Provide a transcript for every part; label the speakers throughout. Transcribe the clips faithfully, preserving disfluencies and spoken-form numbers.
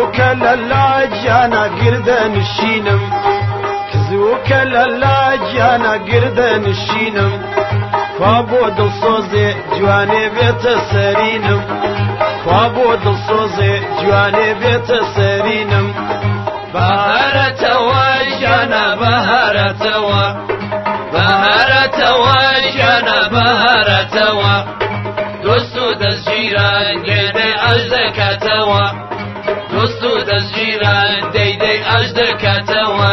Speaker 1: کزووکە لە لاجیانە گردە نشینم کزووکە لە لاجیانە گردە نشینم خوا بۆ دڵسۆزێ جوانێ بێتە سەرینم خوا بۆ دڵسۆزێ جوانێ بێتە سەرینم
Speaker 2: بەهارەتەوە ژیانە بەهارەتەوە بەهارەتەوە ژیانە بەهارەتەوە دۆست و دەستگیران دەیدەی ئەش دەکاتەوە دۆست و دەستگیران دەیدەی ئەش دەکاتەوە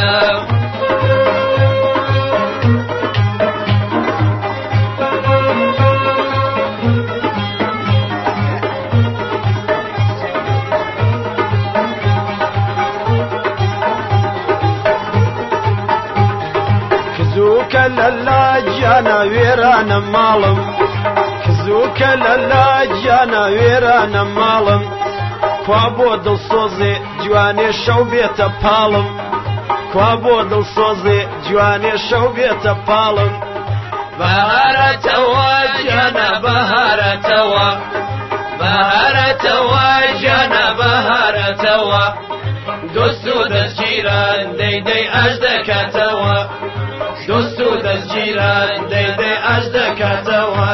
Speaker 1: کزووکە لە لاجیانە وێرانە ماڵم کزووکە لە لاجیانە وێرانە ماڵم خوا بۆ دڵسۆزێ جوانێ شەو بێتە پاڵم خوا بۆ دڵسۆزێ جوانێ شەو بێتە پاڵم
Speaker 2: بەهارەتەوە ژیانە بەهارەتەوە بەهارەتەوە ژیانە بەهارەتەوە دۆست و دەستگیران دەیدەی ئەش دەکاتەوە دۆست و دەستگیران دەیدەی ئەش دەکاتەوە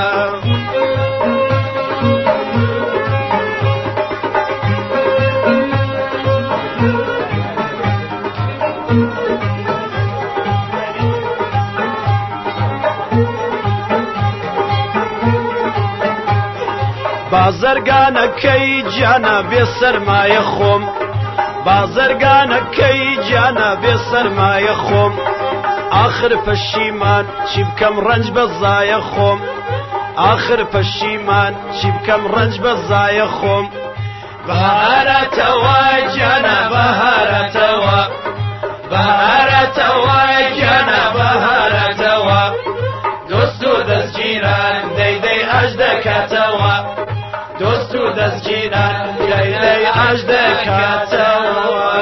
Speaker 1: بازرگانەکەی گیانە بێ سەرمایە خۆم بازرگانەکەی گیانە بێ سەرمایە خۆم آخر پەشیمان چی بکەم ڕەنج بە زایە خۆم آخر پەشیمان چی بکەم ڕەنج بە زایە خۆم
Speaker 2: بەهارەتەوە گیانە بەهارەتەوە بەهارەتەوە گیانە بەهارەتەوە دۆست و دەستگیران دەیدەی ئەش دەکاتەوە دۆست و دەستگیران دەیدەی ئەش دەکاتەوە